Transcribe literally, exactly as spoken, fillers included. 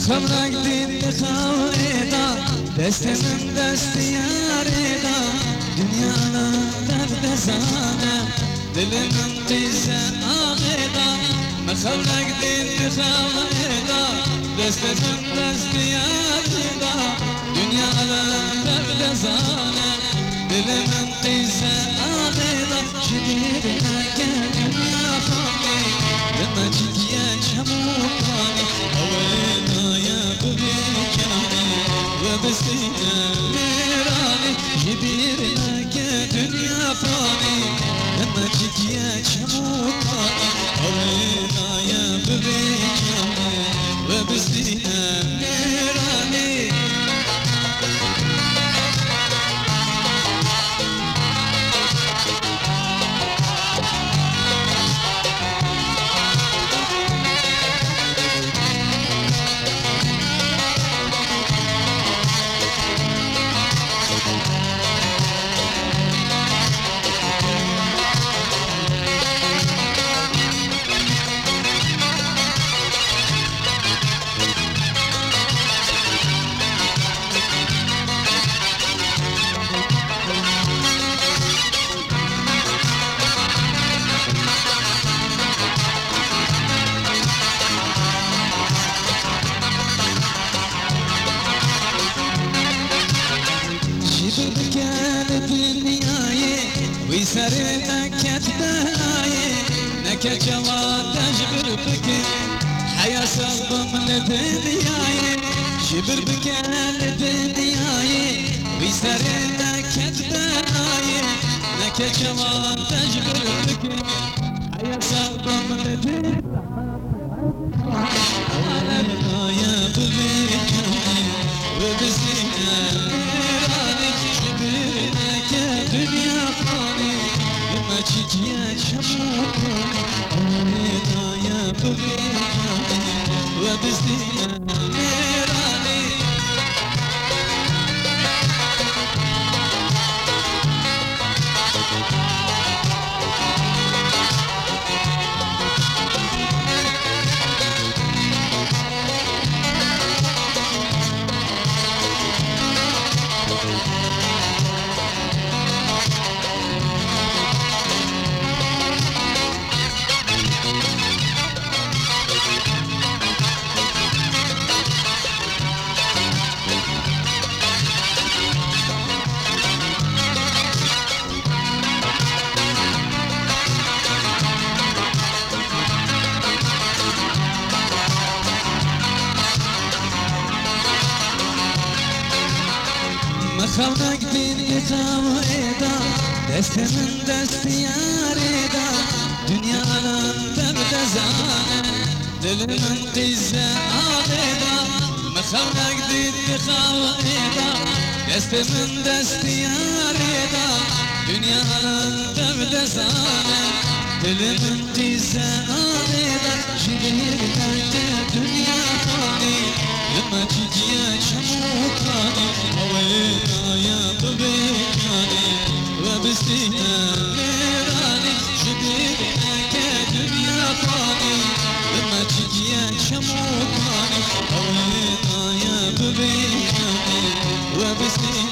خبرك دين خاويدا دست من دست ياريدا دنيا لا درد زانه دل من قيزة آغيدا مخبرك دين خاويدا دست من دست ياريدا دنيا لا درد زانه دل من قيزة آغيدا شديدنا كدنيا خاني لما جيت يا شموطاني أولينا يا ببيكاني وبسينا نيراني جبيرنا كدنيا فاني لما جيت يا شموطاني أولينا يا ببيكاني وبسينا نيراني ويسرنا كتبهاي نكا جواد اجبر بك حيا صلب من الدنياي جبر بك الدنياي ويسرنا كتبهاي نكا جواد اجبر بك حيا صلب من الدنياي انا يا ببيك وبزينا نيراني جبرنا كدنيا فاني لما جيت يا شموطاني أولينا يا ببيكاني وبزينا نيراني مخونك دين خاويدا دست من دست ياريدا دنيا لم تبدا زانه دل من قيزة آغيدا مخونك دين خاويدا دست من دست ياريدا دنيا لم تبدا زانه دل من قيزة آغيدا جبيرنا دنيا فاني لما جيت يا شموطاني أولينا يا ببيكاني وبسينا نيراني جبيرنا كدنيا فاني لما جيت يا شموطاني أولينا يا ببيكاني وبسينا